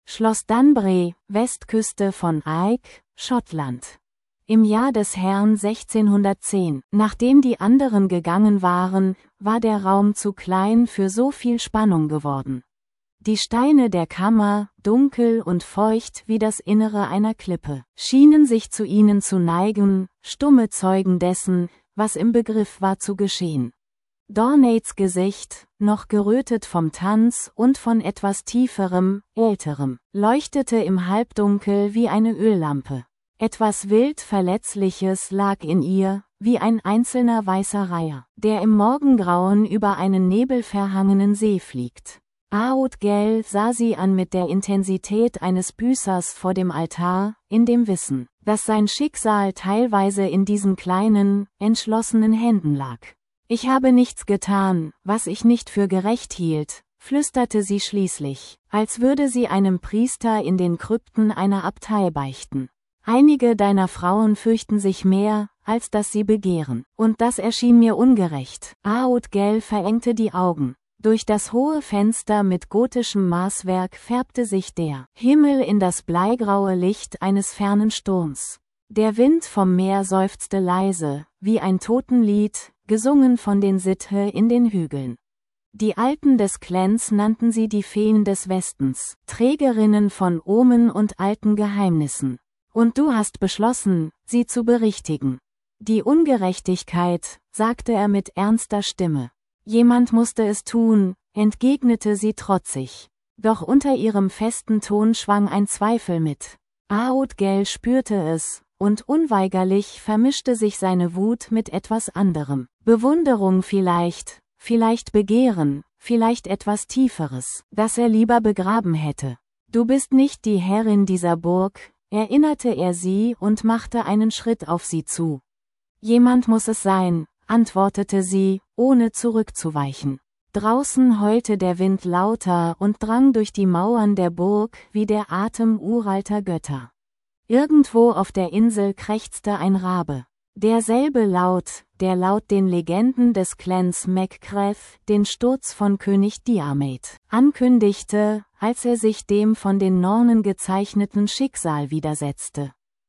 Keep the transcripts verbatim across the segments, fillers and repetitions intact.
Schloss Dunbury, Westküste von Ayck, Schottland. Im Jahr des Herrn sechzehnhundertzehn, nachdem die anderen gegangen waren, war der Raum zu klein für so viel Spannung geworden. Die Steine der Kammer, dunkel und feucht wie das Innere einer Klippe, schienen sich zu ihnen zu neigen, stumme Zeugen dessen, was im Begriff war zu geschehen. Dornates Gesicht, noch gerötet vom Tanz und von etwas tieferem, älterem, leuchtete im Halbdunkel wie eine Öllampe. Etwas wild Verletzliches lag in ihr, wie ein einzelner weißer Reiher, der im Morgengrauen über einen nebelverhangenen See fliegt. Aodgel sah sie an mit der Intensität eines Büßers vor dem Altar, in dem Wissen, dass sein Schicksal teilweise in diesen kleinen, entschlossenen Händen lag. »Ich habe nichts getan, was ich nicht für gerecht hielt«, flüsterte sie schließlich, als würde sie einem Priester in den Krypten einer Abtei beichten. »Einige deiner Frauen fürchten sich mehr, als dass sie begehren, und das erschien mir ungerecht.« Aodgel verengte die Augen. Durch das hohe Fenster mit gotischem Maßwerk färbte sich der Himmel in das bleigraue Licht eines fernen Sturms. Der Wind vom Meer seufzte leise, wie ein Totenlied, gesungen von den Sithe in den Hügeln. Die Alten des Clans nannten sie die Feen des Westens, Trägerinnen von Omen und alten Geheimnissen. Und du hast beschlossen, sie zu berichtigen. Die Ungerechtigkeit, sagte er mit ernster Stimme. Jemand musste es tun, entgegnete sie trotzig. Doch unter ihrem festen Ton schwang ein Zweifel mit. Aodgel spürte es, und unweigerlich vermischte sich seine Wut mit etwas anderem. Bewunderung vielleicht, vielleicht Begehren, vielleicht etwas Tieferes, das er lieber begraben hätte. Du bist nicht die Herrin dieser Burg, erinnerte er sie und machte einen Schritt auf sie zu. Jemand muss es sein, antwortete sie, ohne zurückzuweichen. Draußen heulte der Wind lauter und drang durch die Mauern der Burg wie der Atem uralter Götter. Irgendwo auf der Insel krächzte ein Rabe. Derselbe Laut, der laut den Legenden des Clans Macgrath den Sturz von König Diarmaid ankündigte, als er sich dem von den Nornen gezeichneten Schicksal widersetzte.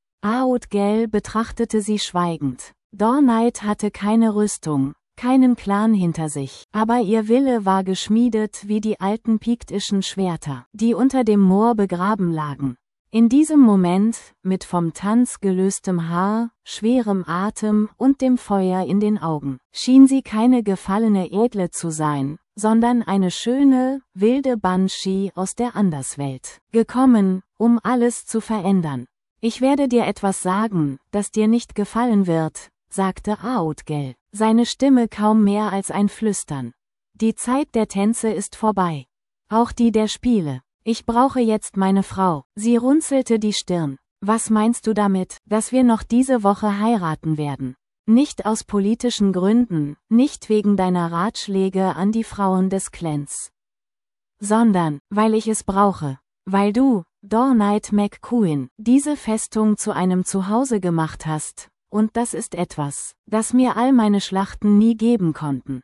Aodgel betrachtete sie schweigend. Dornait hatte keine Rüstung, keinen Clan hinter sich, aber ihr Wille war geschmiedet wie die alten piktischen Schwerter, die unter dem Moor begraben lagen. In diesem Moment, mit vom Tanz gelöstem Haar, schwerem Atem und dem Feuer in den Augen, schien sie keine gefallene Edle zu sein, sondern eine schöne, wilde Banshee aus der Anderswelt, gekommen, um alles zu verändern. »Ich werde dir etwas sagen, das dir nicht gefallen wird«, sagte Aodgel, seine Stimme kaum mehr als ein Flüstern. »Die Zeit der Tänze ist vorbei. Auch die der Spiele. Ich brauche jetzt meine Frau.« Sie runzelte die Stirn. »Was meinst du damit, dass wir noch diese Woche heiraten werden? Nicht aus politischen Gründen, nicht wegen deiner Ratschläge an die Frauen des Clans, sondern, weil ich es brauche. Weil du, Dornait McCuin, diese Festung zu einem Zuhause gemacht hast, und das ist etwas, das mir all meine Schlachten nie geben konnten.«